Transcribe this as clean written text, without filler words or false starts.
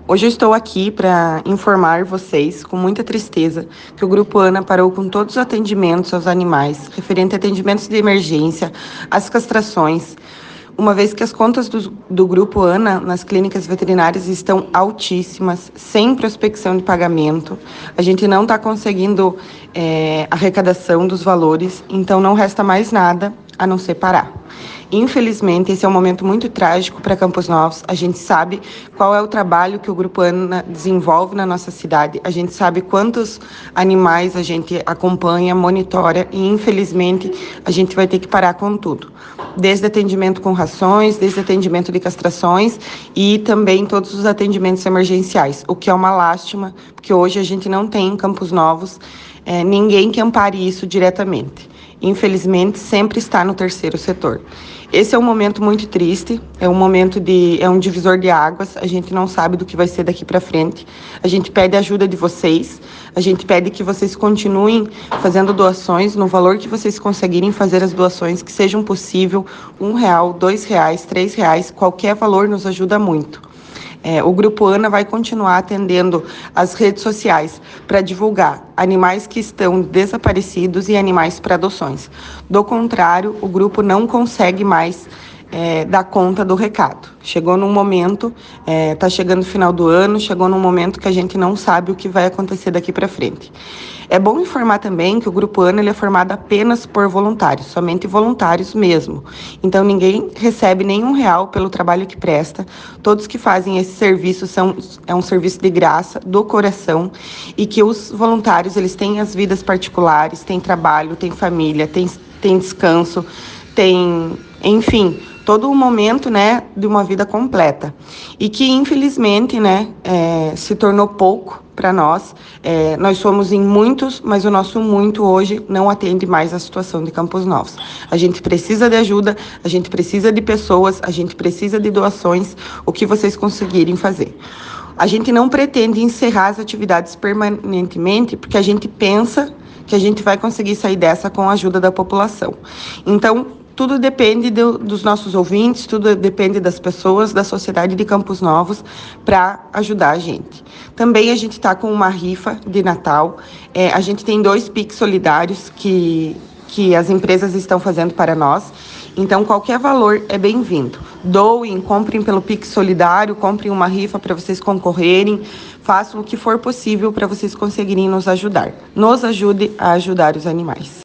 Hoje eu estou aqui para informar vocês, com muita tristeza, que o Grupo ANA parou com todos os atendimentos aos animais, referente a atendimentos de emergência, as castrações, uma vez que as contas do Grupo ANA nas clínicas veterinárias estão altíssimas, sem prospecção de pagamento. A gente não está conseguindo arrecadação dos valores, então não resta mais nada a não ser parar. Infelizmente, esse é um momento muito trágico para Campos Novos. A gente sabe qual é o trabalho que o Grupo ANA desenvolve na nossa cidade. A gente sabe quantos animais a gente acompanha, monitora e, infelizmente, a gente vai ter que parar com tudo. Desde atendimento com rações, desde atendimento de castrações e também todos os atendimentos emergenciais, o que é uma lástima, porque hoje a gente não tem em Campos Novos ninguém que ampare isso diretamente. Infelizmente, sempre está no terceiro setor. Esse é um momento muito triste, é um divisor de águas, a gente não sabe do que vai ser daqui para frente. A gente pede a ajuda de vocês, a gente pede que vocês continuem fazendo doações no valor que vocês conseguirem fazer as doações, que sejam possível, R$1, R$2, R$3, qualquer valor nos ajuda muito. O Grupo ANA vai continuar atendendo as redes sociais para divulgar animais que estão desaparecidos e animais para adoções. Do contrário, o grupo não consegue mais dar conta do recado. Chegou num momento, está chegando o final do ano, chegou num momento que a gente não sabe o que vai acontecer daqui para frente. É bom informar também que o Grupo ANA ele é formado apenas por voluntários, somente voluntários mesmo. Então ninguém recebe nenhum real pelo trabalho que presta. Todos que fazem esse serviço é um serviço de graça, do coração, e que os voluntários eles têm as vidas particulares, têm trabalho, têm família, têm descanso, enfim, todo o momento, de uma vida completa. E que, infelizmente, se tornou pouco para nós. Nós somos em muitos, mas o nosso muito hoje não atende mais a situação de Campos Novos. A gente precisa de ajuda, a gente precisa de pessoas, a gente precisa de doações, o que vocês conseguirem fazer. A gente não pretende encerrar as atividades permanentemente, porque a gente pensa que a gente vai conseguir sair dessa com a ajuda da população. Então, tudo depende dos nossos ouvintes, tudo depende das pessoas, da sociedade de Campos Novos para ajudar a gente. Também a gente está com uma rifa de Natal. A gente tem 2 Pix solidários que as empresas estão fazendo para nós. Então, qualquer valor é bem-vindo. Doem, comprem pelo Pix Solidário, comprem uma rifa para vocês concorrerem. Façam o que for possível para vocês conseguirem nos ajudar. Nos ajude a ajudar os animais.